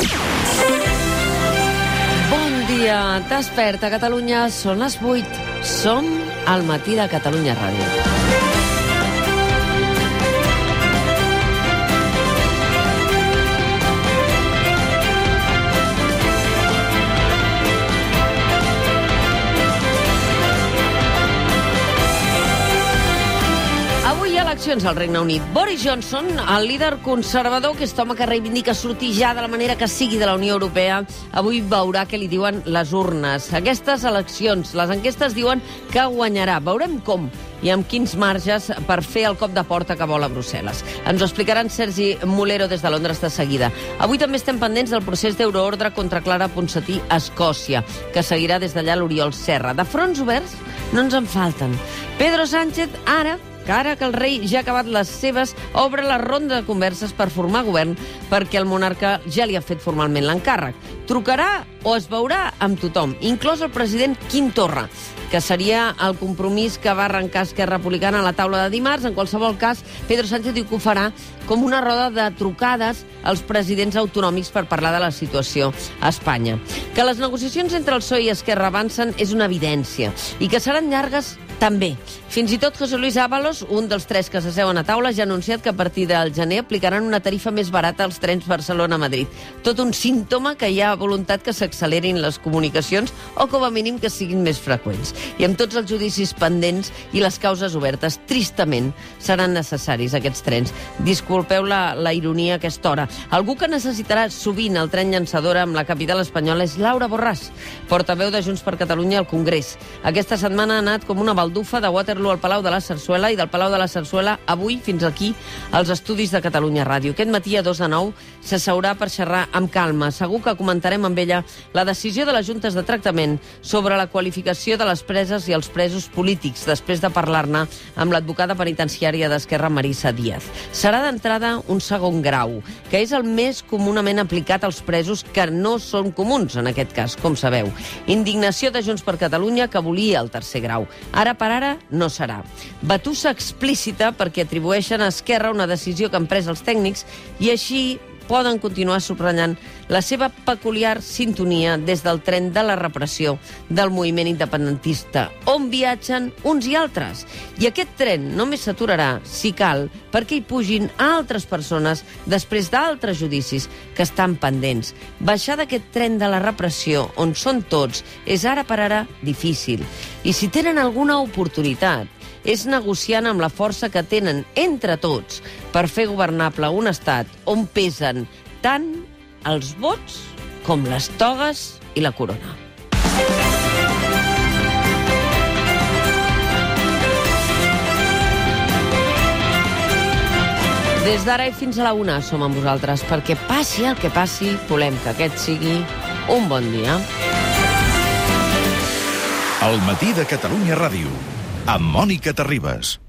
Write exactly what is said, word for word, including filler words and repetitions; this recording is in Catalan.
Bon dia, desperta Catalunya, són les vuit. Som al matí de Catalunya Ràdio. Eleccions al Regne Unit. Boris Johnson, el líder conservador, que és home que reivindica sortir ja de la manera que sigui de la Unió Europea, avui veurà què li diuen les urnes. Aquestes eleccions, les enquestes diuen que guanyarà. Veurem com i amb quins marges per fer el cop de porta que vol a Brussel·les. Ens ho explicaran Sergi Mulero des de Londres de seguida. Avui també estem pendents del procés d'euroordre contra Clara Ponsatí a Escòcia, que seguirà des d'allà l'Oriol Serra. De fronts oberts no ens en falten. Pedro Sánchez, ara, que ara que el rei ja ha acabat les seves, obre la ronda de converses per formar govern perquè el monarca ja li ha fet formalment l'encàrrec. Trucarà o es veurà amb tothom, inclòs el president Quim Torra, que seria el compromís que va arrencar Esquerra Republicana a la taula de dimarts. En qualsevol cas, Pedro Sánchez diu que ho farà com una roda de trucades als presidents autonòmics per parlar de la situació a Espanya. Que les negociacions entre el P S O E i Esquerra avancen és una evidència, i que seran llargues també. Fins i tot José Luis Ábalos, un dels tres que s'asseuen a taula, ja ha anunciat que a partir del gener aplicaran una tarifa més barata als trens Barcelona-Madrid. Tot un símptoma que hi ha voluntat que s'accelerin les comunicacions o, com a mínim, que siguin més freqüents. I amb tots els judicis pendents i les causes obertes, tristament, seran necessaris aquests trens. Disculpeu la, la ironia a aquesta hora. Algú que necessitarà sovint el tren llançadora amb la capital espanyola és Laura Borràs, portaveu de Junts per Catalunya al Congrés. Aquesta setmana ha anat com una baldufa de Waterloo al Palau de la Sarsuela i del Palau de la Sarsuela avui fins aquí als estudis de Catalunya Ràdio. Aquest matí a dos de nou s'asseurà per xerrar amb calma. Segur que comentarem amb ella la decisió de les juntes de tractament sobre la qualificació de les preses i els presos polítics, després de parlar-ne amb l'advocada penitenciària d'Esquerra, Marisa Díaz. Serà d'entrada un segon grau, que és el més comunament aplicat als presos que no són comuns, en aquest cas, com sabeu. Indignació de Junts per Catalunya, que volia el tercer grau. Ara per ara no serà. Batussa explícita perquè atribueixen a Esquerra una decisió que han pres els tècnics i així poden continuar subratllant la seva peculiar sintonia des del tren de la repressió del moviment independentista, on viatgen uns i altres. I aquest tren només s'aturarà, si cal, perquè hi pugin altres persones després d'altres judicis que estan pendents. Baixar d'aquest tren de la repressió, on són tots, és ara per ara difícil. I si tenen alguna oportunitat, és negociant amb la força que tenen entre tots per fer governable un estat on pesen tant els vots com les togues i la corona. Des d'ara i fins a la una som amb vosaltres, perquè passi el que passi, volem que aquest sigui un bon dia. El matí de Catalunya Ràdio, amb Mònica Terribas.